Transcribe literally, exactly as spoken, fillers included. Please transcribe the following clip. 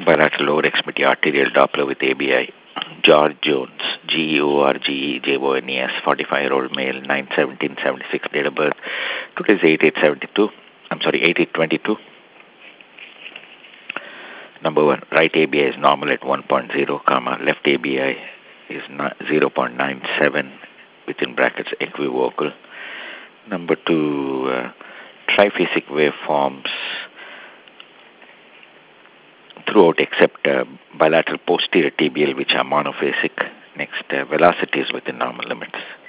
Bilateral lower extremity arterial Doppler with A B I. George Jones, G E O R G E J O N E S, forty-five-year-old male, nine seventeen seventy-six, date of birth. Today's eight eight seventy-two. I'm sorry, eight eight twenty-two. Number one, right A B I is normal at one point zero, comma, left A B I is zero point nine seven, within brackets equivocal. Number two, uh, triphasic waveforms throughout except uh, bilateral posterior tibial, which are monophasic. Next, uh, velocity is within normal limits.